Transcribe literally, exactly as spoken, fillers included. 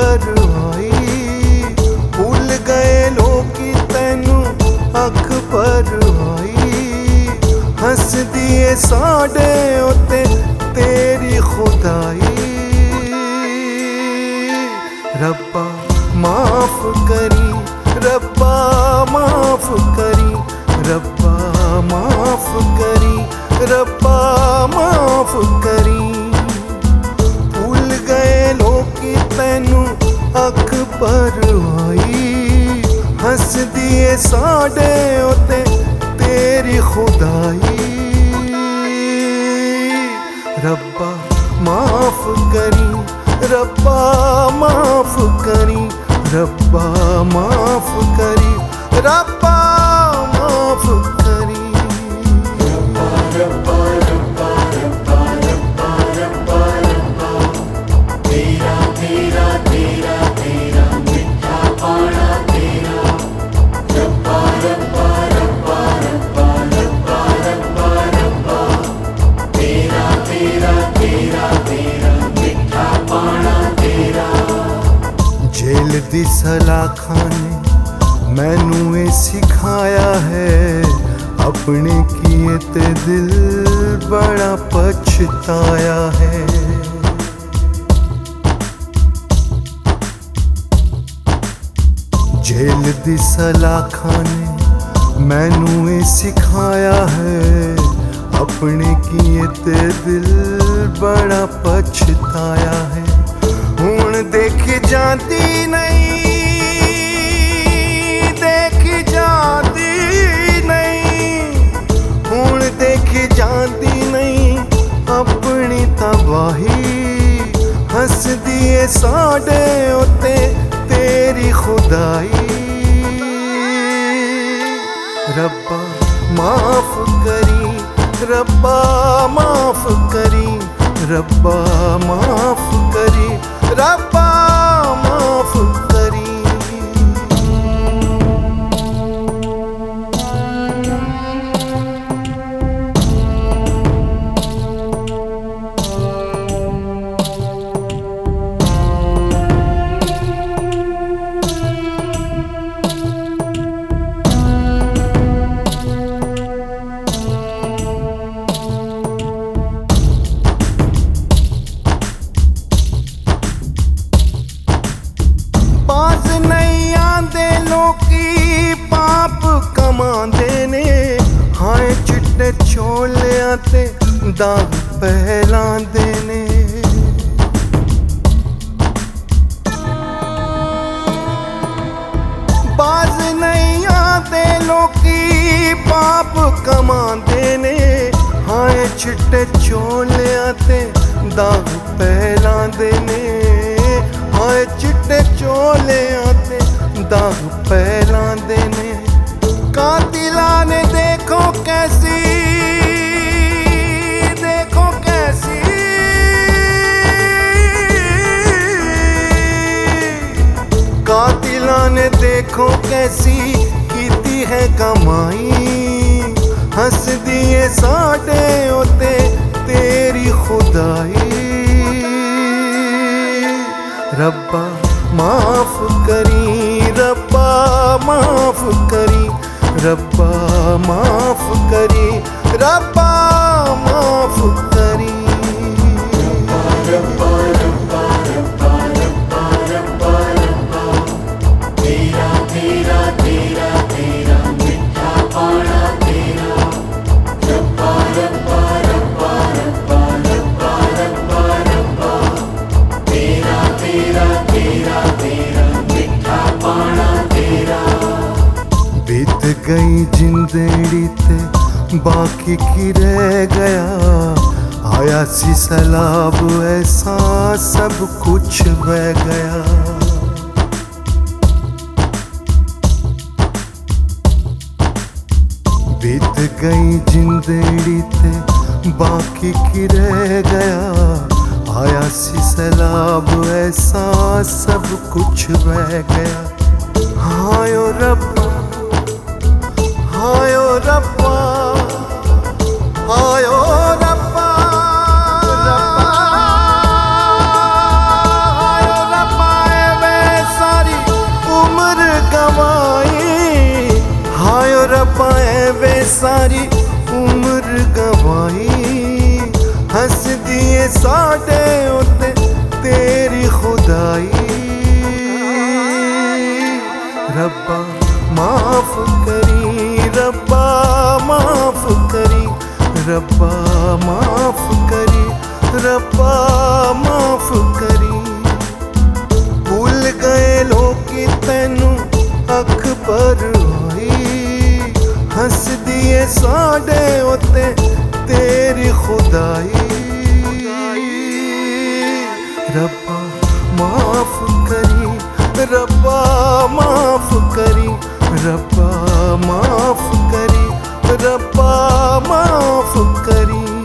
पर आई, भूल गए लोग तैनू अख पर आई। हंस दिए साढ़े उत्ते तेरी खुदाई। रब्बा माफ करी, रब्बा माफ करी, रब्बा माफ करी, रब्बा माफ करी। भूल गए लोग तैनू अख पर आई, हंस दिए साढ़े उत्ते तेरी खुदाई। रब्बा माफ करी, रब्बा माफ करी, रब्बा माफ करी, रब्बा माफ करी। रब्बा रब्बा रब्बा रब्बा रब्बा रब्बा रब्बा, तेरा तेरा तेरा तेरा मिठा पाना तेरा। रब्बा रब्बा रब्बा रब्बा रब्बा रब्बा रब्बा, तेरा तेरा तेरा तेरा मिठा पाना तेरा। जेल दी सलाखा ने मैनू ये सिखाया है, अपने किए ते दिल बड़ा पछताया है। जेल दी सलाखा ने मैनू ये सिखाया है, अपने किए ते दिल बड़ा पछताया है। हुण देखी जाती नहीं, देखी जाती नहीं, हुण देखी जाती नहीं अपनी तबाही। हंस दिए साढ़े उत्ते तेरी खुदाई। रब्बा माफ करी, रब्बा माफ करी, रब्बा माफ करी, रब्बा माफ करी। लोकी पाप कमांदे ने, हाय चिट्टे छोलियां ते दाग पहलांदे ने। बाज नहीं आते लोकी पाप कमांदे ने, हाय चिट्टे छोलियां ते दाग पहलांदे ने। हाय चिट्टे छोलियां ते दाग पहलांदे ने। कातिला ने देखो कैसी, देखो कैसी, कातिला ने देखो कैसी कीती है कमाई। हंस दिए साढ़े उत्ते तेरी खुदाई। रब्बा माफ करी, रब्बा माफ करी, रब्बा माफ करी, रब्बा माफ करी। रब्बा रब्बा रब्बा रब्बा रब्बा रब्बा, तेरा तेरा तेरा तेरा मिठा पाना तेरा। रब्बा रब्बा रब्बा रब्बा रब्बा रब्बा रब्बा, तेरा तेरा तेरा तेरा मिठा पाना तेरा। बीत गई जिंदड़ी ते बाकी की रह गया, आया सी सैलाब ऐसा सब कुछ बह गया। बीत गई जिंदड़ी ते बाकी की रह गया, आया सी सैलाब ऐसा सब कुछ बह गया। हायो रब्बा, हायो रब्बा, हायो रब्बा, रब्बा, हायो रब्बा, सारी उम्र गवाई हंस दिए साडे उत्ते तेरी खुदाई रब्बा माफ करी रब्बा माफ करी रब्बा माफ करी रब्बा माफ करी भूल गए लोग तैनू अख पर आई हंस दिए साडे उत्ते तेरी खुदाई रब्बा माफ करी रब्बा माफ करी रब्बा माफ करी रब्बा माफ करी।